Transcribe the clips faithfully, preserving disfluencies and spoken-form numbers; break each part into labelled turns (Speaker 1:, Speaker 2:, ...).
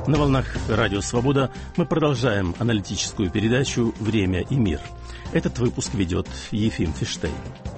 Speaker 1: На волнах Радио Свобода мы продолжаем аналитическую передачу «Время и мир». Этот выпуск ведет Ефим Фиштейн.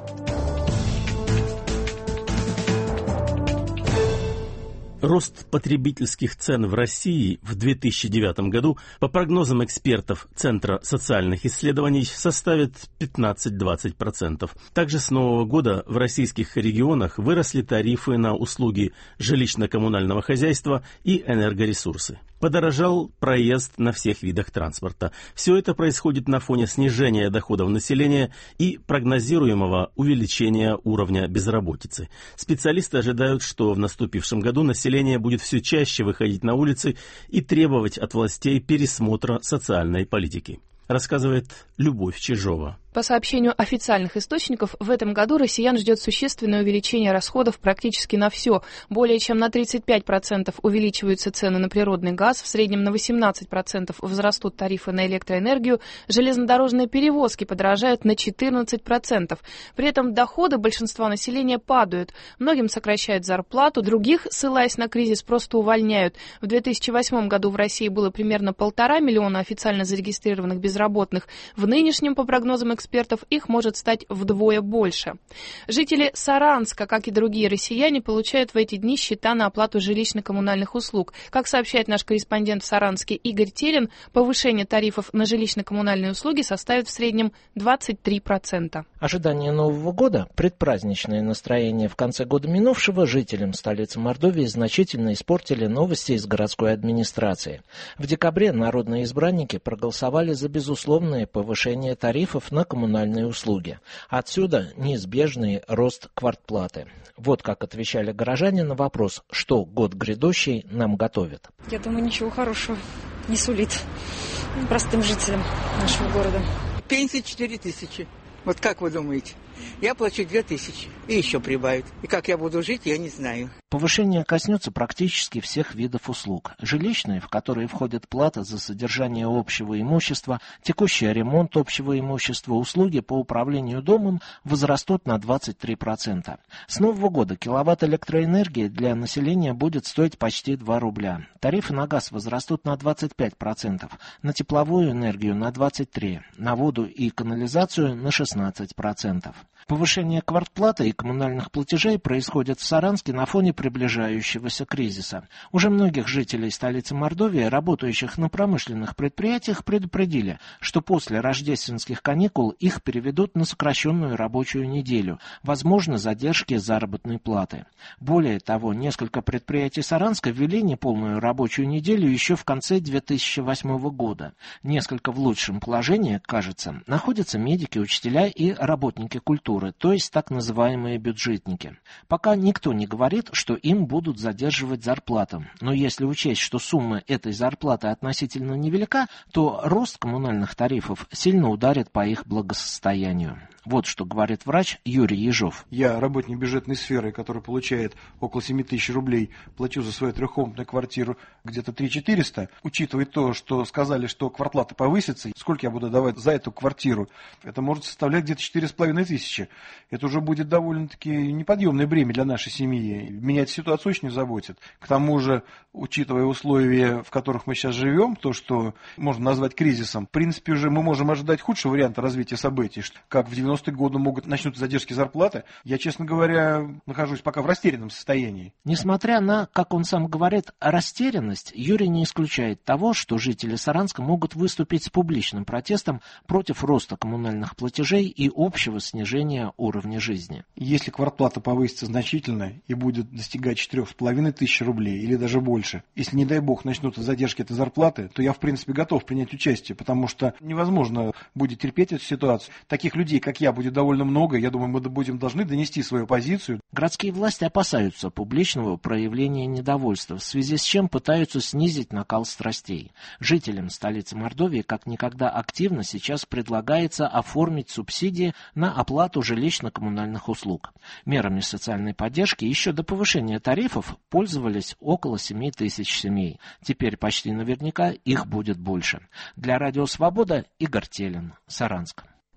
Speaker 1: Рост потребительских цен в России в две тысячи девятом году, по прогнозам экспертов Центра социальных исследований, составит пятнадцать-двадцать процентов. Также с нового года в российских регионах выросли тарифы на услуги жилищно-коммунального хозяйства и энергоресурсы. Подорожал проезд на всех видах транспорта. Все это происходит на фоне снижения доходов населения и прогнозируемого увеличения уровня безработицы. Специалисты ожидают, что в наступившем году население будет все чаще выходить на улицы и требовать от властей пересмотра социальной политики. Рассказывает Любовь Чижова.
Speaker 2: По сообщению официальных источников, в этом году россиян ждет существенное увеличение расходов практически на все. Более чем на тридцать пять процентов увеличиваются цены на природный газ, в среднем на восемнадцать процентов возрастут тарифы на электроэнергию, железнодорожные перевозки подорожают на четырнадцать процентов. При этом доходы большинства населения падают. Многим сокращают зарплату, других, ссылаясь на кризис, просто увольняют. В две тысячи восьмом году в России было примерно полтора миллиона официально зарегистрированных безработных. В нынешнем, по прогнозам экспертов, экспертов, их может стать вдвое больше. Жители Саранска, как и другие россияне, получают в эти дни счета на оплату жилищно-коммунальных услуг. Как сообщает наш корреспондент в Саранске Игорь Телин, повышение тарифов на жилищно-коммунальные услуги составит в среднем двадцать три процента.
Speaker 3: Ожидание Нового года, предпраздничное настроение в конце года минувшего жителям столицы Мордовии значительно испортили новости из городской администрации. В декабре народные избранники проголосовали за безусловное повышение тарифов на коммунальные услуги. Отсюда неизбежный рост квартплаты. Вот как отвечали горожане на вопрос, что год грядущий нам готовит.
Speaker 4: Я думаю, ничего хорошего не сулит простым жителям нашего города.
Speaker 5: Пенсия четыре тысячи. Вот как вы думаете? Я плачу две тысячи. И еще прибавят. И как я буду жить, я не знаю.
Speaker 3: Повышение коснется практически всех видов услуг. Жилищные, в которые входит плата за содержание общего имущества, текущий ремонт общего имущества, услуги по управлению домом возрастут на двадцать три процента. С нового года киловатт электроэнергии для населения будет стоить почти два рубля. Тарифы на газ возрастут на двадцать пять процентов, на тепловую энергию на двадцать три процента, на воду и канализацию на шестнадцать процентов. Повышение квартплаты и коммунальных платежей происходит в Саранске на фоне приближающегося кризиса. Уже многих жителей столицы Мордовии, работающих на промышленных предприятиях, предупредили, что после рождественских каникул их переведут на сокращенную рабочую неделю, возможно, задержки заработной платы. Более того, несколько предприятий Саранска ввели неполную рабочую неделю еще в конце две тысячи восьмого года. Несколько в лучшем положении, кажется, находятся медики, учителя и работники культуры, то есть так называемые бюджетники. Пока никто не говорит, что им будут задерживать зарплату. Но если учесть, что сумма этой зарплаты относительно невелика, то рост коммунальных тарифов сильно ударит по их благосостоянию. Вот что говорит врач Юрий Ежов.
Speaker 6: Я работник бюджетной сферы, который получает около семь тысяч рублей, плачу за свою трехкомнатную квартиру где-то три тысячи четыреста. Учитывая то, что сказали, что квартплата повысится, сколько я буду давать за эту квартиру, это может составлять где-то четыре с половиной тысячи. Это уже будет довольно-таки неподъемное бремя для нашей семьи. Меня эта ситуация очень заботит. К тому же, учитывая условия, в которых мы сейчас живем, то, что можно назвать кризисом, в принципе, уже мы можем ожидать худшего варианта развития событий, как в девяностые годы могут начнутся задержки зарплаты. Я, честно говоря, нахожусь пока в растерянном состоянии.
Speaker 3: Несмотря на, как он сам говорит, растерянность, Юрий не исключает того, что жители Саранска могут выступить с публичным протестом против роста коммунальных платежей и общего снижения уровня жизни.
Speaker 6: Если квартплата повысится значительно и будет достигать четырех с половиной тысяч рублей или даже больше, если, не дай бог, начнутся задержки этой зарплаты, то я, в принципе, готов принять участие, потому что невозможно будет терпеть эту ситуацию. Таких людей, как я, будет довольно много. Я думаю, мы будем должны донести свою позицию.
Speaker 3: Городские власти опасаются публичного проявления недовольства, в связи с чем пытаются снизить накал страстей. Жителям столицы Мордовии как никогда активно сейчас предлагается оформить субсидии на оплату жилищно-коммунальных услуг. Мерами социальной поддержки еще до повышения тарифов пользовались около семь тысяч семей. Теперь почти наверняка их будет больше. Для Радио Свобода Игорь Телин, Саранск.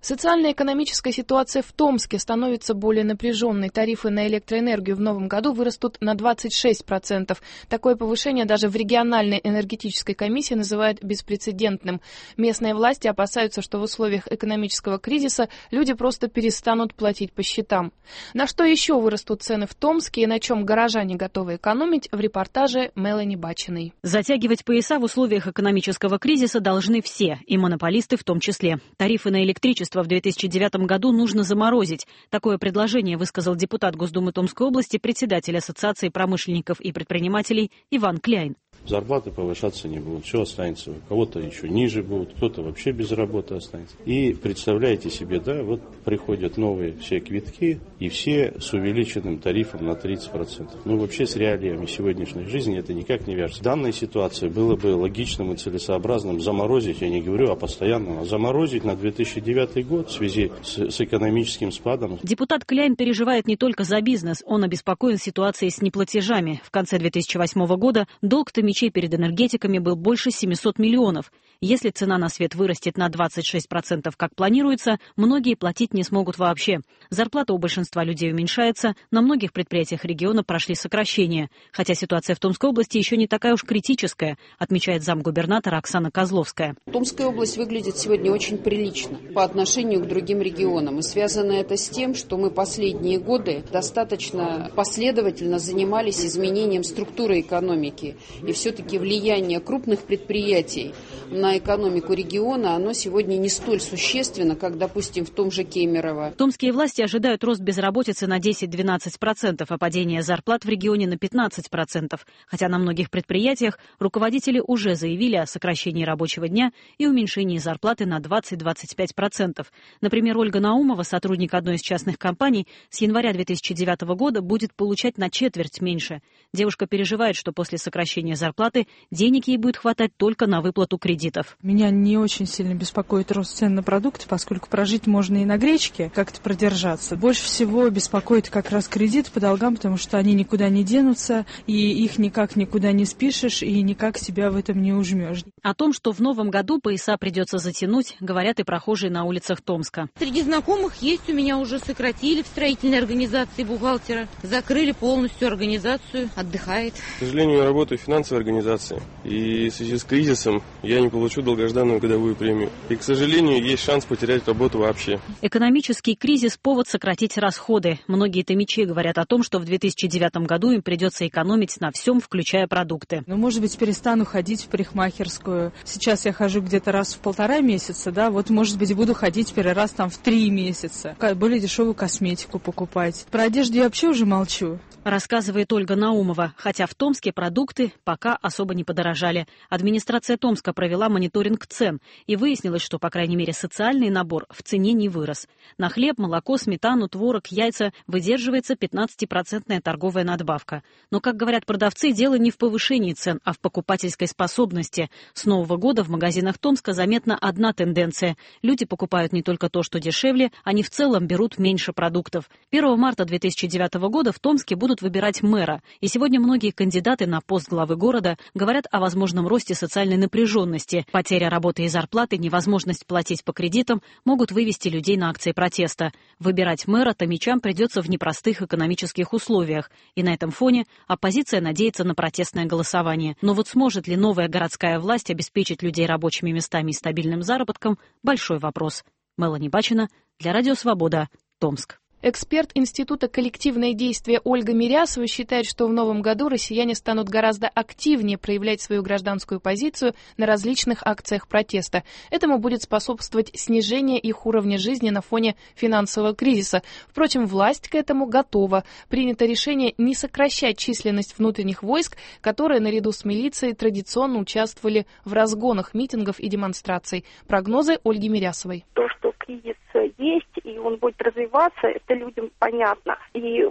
Speaker 2: Социально-экономическая ситуация в Томске становится более напряженной. Тарифы на электроэнергию в новом году вырастут на двадцать шесть процентов. Такое повышение даже в региональной энергетической комиссии называют беспрецедентным. Местные власти опасаются, что в условиях экономического кризиса люди просто перестанут платить по счетам. На что еще вырастут цены в Томске и на чем горожане готовы экономить, в репортаже Мелани Бачиной.
Speaker 7: Затягивать пояса в условиях экономического кризиса должны все, и монополисты в том числе. Тарифы на электричество в две тысячи девятом году нужно заморозить. Такое предложение высказал депутат Госдумы Томской области, председатель Ассоциации промышленников и предпринимателей Иван Кляйн.
Speaker 8: Зарплаты повышаться не будут, все останется, у кого-то еще ниже будут, кто-то вообще без работы останется. И представляете себе, да, вот приходят новые все квитки, и все с увеличенным тарифом на тридцать процентов. Ну, вообще с реалиями сегодняшней жизни это никак не вяжется. В данной ситуации было бы логичным и целесообразным заморозить, я не говорю о постоянном, а заморозить на две тысячи девятый год в связи с, с экономическим спадом.
Speaker 7: Депутат Кляйн переживает не только за бизнес, он обеспокоен ситуацией с неплатежами. В конце две тысячи восьмого года долг Томичей перед энергетиками был больше семисот миллионов. Если цена на свет вырастет на двадцать шесть процентов, как планируется, многие платить не смогут вообще. Зарплата у большинства людей уменьшается, на многих предприятиях региона прошли сокращения. Хотя ситуация в Томской области еще не такая уж критическая, отмечает замгубернатора Оксана Козловская.
Speaker 9: Томская область выглядит сегодня очень прилично по отношению к другим регионам. И связано это с тем, что мы последние годы достаточно последовательно занимались изменением структуры экономики. И все-таки влияние крупных предприятий на экономику региона, оно сегодня не столь существенно, как, допустим, в том же Кемерово.
Speaker 7: Томские власти ожидают рост безработицы на десять-двенадцать процентов, а падение зарплат в регионе на пятнадцать процентов. Хотя на многих предприятиях руководители уже заявили о сокращении рабочего дня и уменьшении зарплаты на двадцать-двадцать пять процентов. Например, Ольга Наумова, сотрудник одной из частных компаний, с января две тысячи девятого года будет получать на четверть меньше. Девушка переживает, что после сокращения зарплаты денег ей будет хватать только на выплату кредитов.
Speaker 10: Меня не очень сильно беспокоит рост цен на продукты, поскольку прожить можно и на гречке, как-то продержаться. Больше всего беспокоит как раз кредит по долгам, потому что они никуда не денутся, и их никак никуда не спишешь, и никак себя в этом не ужмешь.
Speaker 7: О том, что в новом году пояса придется затянуть, говорят и прохожие на улицах Томска.
Speaker 11: Среди знакомых есть у меня уже сократили в строительной организации бухгалтера, закрыли полностью организацию, отдыхает.
Speaker 12: К сожалению, я работаю в финансовой организации, и в связи с кризисом я не получу долгожданную годовую премию. И, к сожалению, есть шанс потерять работу вообще.
Speaker 7: Экономический кризис – повод сократить расходы. Многие томичи говорят о том, что в две тысячи девятом году им придется экономить на всем, включая продукты.
Speaker 10: Ну, может быть, перестану ходить в парикмахерскую. Сейчас я хожу где-то раз в полтора месяца, да, вот, может быть, буду ходить теперь раз там в три месяца. Более дешевую косметику покупать. Про одежду я вообще уже молчу.
Speaker 7: Рассказывает Ольга Наумова, хотя в Томске продукты пока особо не подорожали. Администрация Томска провела мониторинг цен и выяснилось, что, по крайней мере, социальный набор в цене не вырос. На хлеб, молоко, сметану, творог, яйца выдерживается пятнадцатипроцентная торговая надбавка. Но, как говорят продавцы, дело не в повышении цен, а в покупательской способности. С Нового года в магазинах Томска заметна одна тенденция. Люди покупают не только то, что дешевле, они в целом берут меньше продуктов. первого марта две тысячи девятого года в Томске будут выбирать мэра. И сегодня многие кандидаты на пост главы города говорят о возможном росте социальной напряженности. Потеря работы и зарплаты, невозможность платить по кредитам могут вывести людей на акции протеста. Выбирать мэра томичам придется в непростых экономических условиях. И на этом фоне оппозиция надеется на протестное голосование. Но вот сможет ли новая городская власть обеспечить людей рабочими местами и стабильным заработком – большой вопрос. Мелани Бачина для Радио Свобода, Томск.
Speaker 2: Эксперт Института «Коллективное действие» Ольга Мирясова считает, что в новом году россияне станут гораздо активнее проявлять свою гражданскую позицию на различных акциях протеста. Этому будет способствовать снижение их уровня жизни на фоне финансового кризиса. Впрочем, власть к этому готова. Принято решение не сокращать численность внутренних войск, которые наряду с милицией традиционно участвовали в разгонах митингов и демонстраций. Прогнозы Ольги Мирясовой.
Speaker 13: То, что кризис есть, и он будет развиваться, это людям понятно. И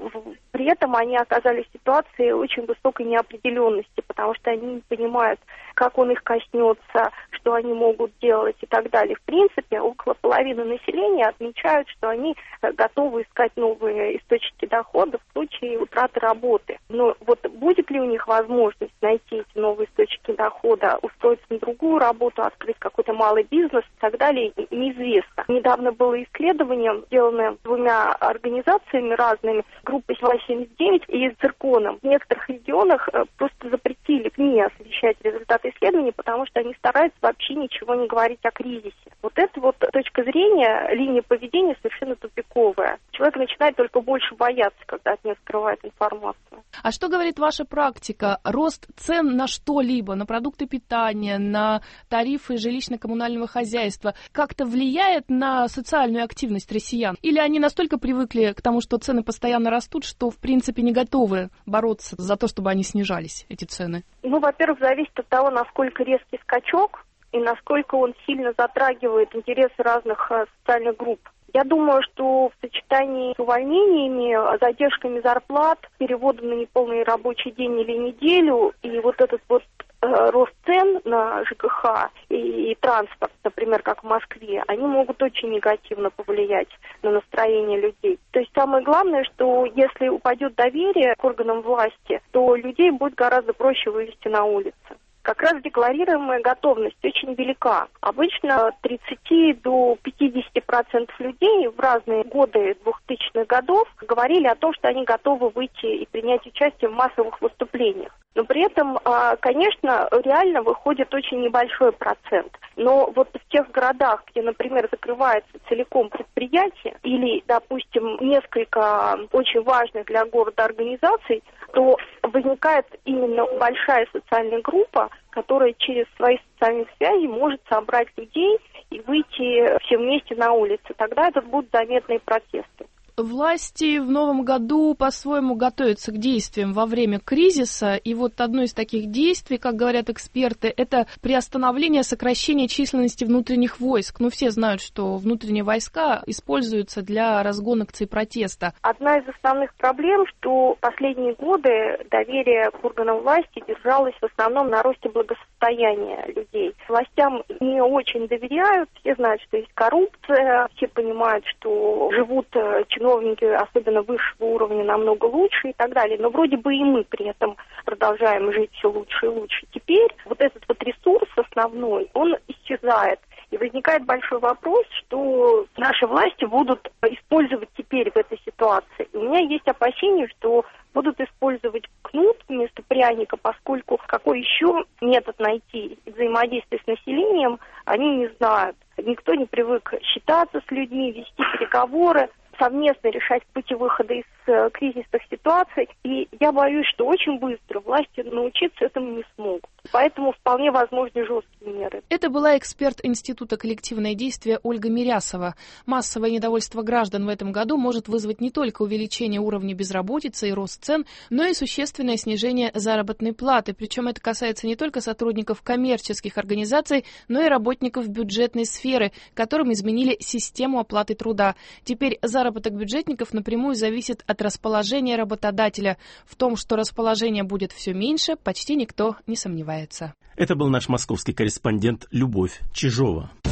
Speaker 13: При этом они оказались в ситуации очень высокой неопределенности, потому что они не понимают, как он их коснется, что они могут делать и так далее. В принципе, около половины населения отмечают, что они готовы искать новые источники дохода в случае утраты работы. Но вот будет ли у них возможность найти эти новые источники дохода, устроиться на другую работу, открыть какой-то малый бизнес и так далее, неизвестно. Недавно было исследование, сделанное двумя организациями разными, группой семьдесят девять и Цирконом. В некоторых регионах просто запретили СМИ освещать результаты исследований, потому что они стараются вообще ничего не говорить о кризисе. Вот эта вот точка зрения, линия поведения совершенно тупиковая. Человек начинает только больше бояться, когда от него скрывает информацию.
Speaker 2: А что говорит ваша практика? Рост цен на что-либо, на продукты питания, на тарифы жилищно-коммунального хозяйства как-то влияет на социальную активность россиян? Или они настолько привыкли к тому, что цены постоянно растут, что в принципе не готовы бороться за то, чтобы они снижались, эти цены?
Speaker 13: Ну, во-первых, зависит от того, насколько резкий скачок и насколько он сильно затрагивает интересы разных э, социальных групп. Я думаю, что в сочетании с увольнениями, задержками зарплат, переводом на неполный рабочий день или неделю, и вот этот вот э, рост цен на ЖКХ и, и транспорт, например, как в Москве, они могут очень негативно повлиять на настроение людей. То есть самое главное, что если упадет доверие к органам власти, то людей будет гораздо проще вывести на улицы. Как раз декларируемая готовность очень велика. Обычно от тридцати до пятидесяти процентов людей в разные годы двухтысячных годов говорили о том, что они готовы выйти и принять участие в массовых выступлениях. Но при этом, конечно, реально выходит очень небольшой процент. Но вот в тех городах, где, например, закрывается целиком предприятие или, допустим, несколько очень важных для города организаций, то возникает именно большая социальная группа, которая через свои социальные связи может собрать людей и выйти все вместе на улицы. Тогда это будут заметные протесты.
Speaker 2: Власти в новом году по-своему готовятся к действиям во время кризиса, и вот одно из таких действий, как говорят эксперты, это приостановление сокращения численности внутренних войск. Ну, все знают, что внутренние войска используются для разгона акций протеста.
Speaker 13: Одна из основных проблем, что последние годы доверие к органам власти держалось в основном на росте благосостояния людей. Властям не очень доверяют, все знают, что есть коррупция, все понимают, что живут чиновники, особенно высшего уровня, намного лучше и так далее. Но вроде бы и мы при этом продолжаем жить все лучше и лучше. Теперь вот этот вот ресурс основной, он исчезает. И возникает большой вопрос, что наши власти будут использовать теперь в этой ситуации. У меня есть опасения, что будут использовать кнут вместо пряника, поскольку какой еще метод найти взаимодействия с населением, они не знают. Никто не привык считаться с людьми, вести переговоры, совместно решать пути выхода из э, кризисных ситуаций. И я боюсь, что очень быстро власти научиться этому не смогут. Поэтому вполне возможны жесткие меры.
Speaker 2: Это была эксперт Института коллективное действие Ольга Мирясова. Массовое недовольство граждан в этом году может вызвать не только увеличение уровня безработицы и рост цен, но и существенное снижение заработной платы. Причем это касается не только сотрудников коммерческих организаций, но и работников бюджетной сферы, которым изменили систему оплаты труда. Теперь заработок бюджетников напрямую зависит от расположения работодателя. В том, что расположение будет все меньше, почти никто не сомневается.
Speaker 1: Это был наш московский корреспондент Любовь Чижова.